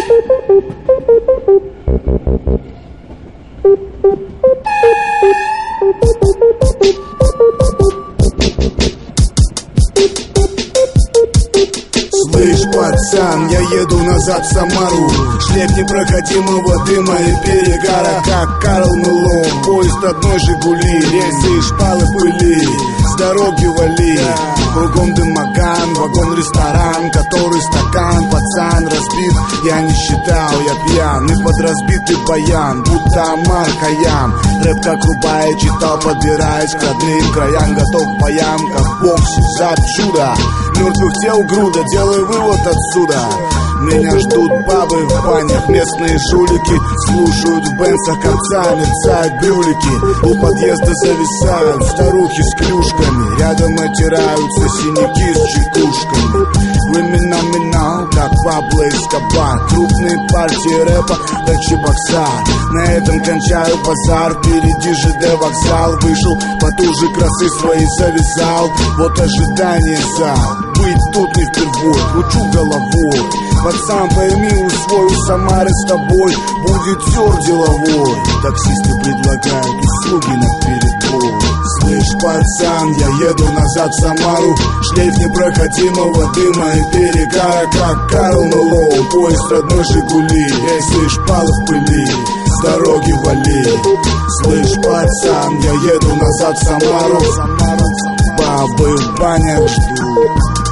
Слышь, пацан, я еду назад в Самару. Шлейф непроходимого дыма и перегара, как Карл Мэлоун. Поезд одной Жигули, рельсы и шпалы пыли. С дороги вали, кругом дымоган, вагон-ресторан, который стакан, пацан разбит. Я не считал, я пьян и под разбитый баян, будто Амар Хайям. Рэп как Рубай читал, подбираясь к родным краям. Готов к боям, как в боксе, за чудо. Мертвых тел груда, делай вывод отсюда. Меня ждут бабы в банях, местные жулики. Слушают в бенцах конца, мерцают брюлики. У подъезда зависают старухи с клюшками. Рядом отираются синяки с чекушками. Криминал, как Пабло Эскобар. Крупные партии рэпа, как Чебоксар. На этом кончаю базар. Впереди ЖД вокзал. Вышел, потуже красы свои завязал. Вот ожидание зал. Быть тут не впервой, кручу головой. Пацан, пойми, усвой, у Самары с тобой будет тёр деловой. Таксисты предлагают услуги на перебой. Слышь, пацан, я еду назад в Самару. Шлейф непроходимого дыма и перегара, как Карл Мэлоун. Поезд родной Жигули, рельсы и шпалы в пыли. С дороги вали. Слышь, пацан, я еду назад в Самару. Бабы в банях ждут.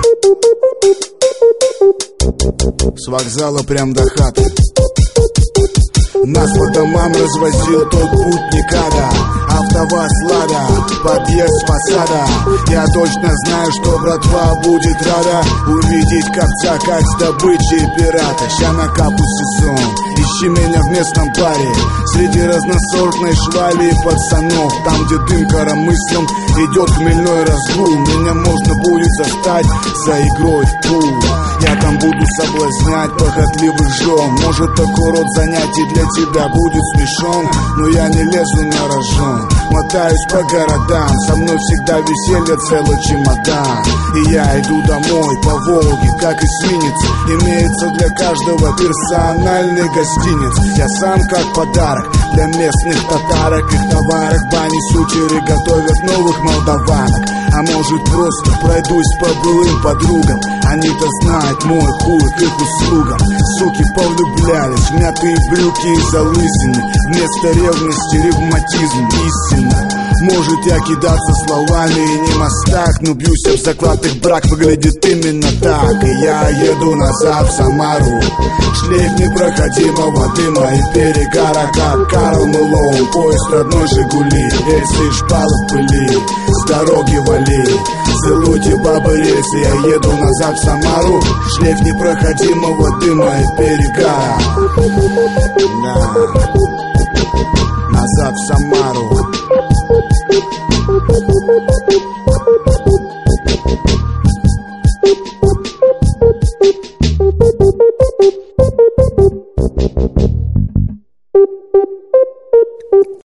С вокзала прям до хаты. Нас по домам развозил тот путь никогда. АвтоВАЗ Лада, подъезд с фасада. Я точно знаю, что братва будет рада увидеть ковца, как с добычей пирата. Ща на капу сезон, ищи меня в местном баре. Среди разносортной швали и пацанов. Там, где дым коромыслом идет хмельной разгул. Меня можно будет застать за игрой в пул. Я там буду соблазнять похотливых жен. Может, такой род занятий для тебя будет смешон, но я не лезу на рожон. Мотаюсь по городам, со мной всегда веселье, целый чемодан. И я иду домой по Волге, как эсминец. Имеется для каждого персональный гостиниц. Я сам как подарок для местных татарок. Их товарок бани сучеры готовят новых молдаванок. А может, просто пройдусь по былым подругам. Они-то знают мой хуй к их услугам. Суки повлюблялись в мятые брюки и залысины. Вместо ревности ревматизм истинно. Может, я кидаться словами и не мастак, но бьюсь об заклад, их брак выглядит именно так. И я еду назад в Самару. Шлейф непроходимого дыма и перегара, как Карл Мэлоун. Поезд родной Жигули, рельсы и шпалы в пыли. С дороги вали, целуйте бабы рельсы. Я еду назад в Самару. Шлейф непроходимого дыма и перегара. Да. Назад в Самару.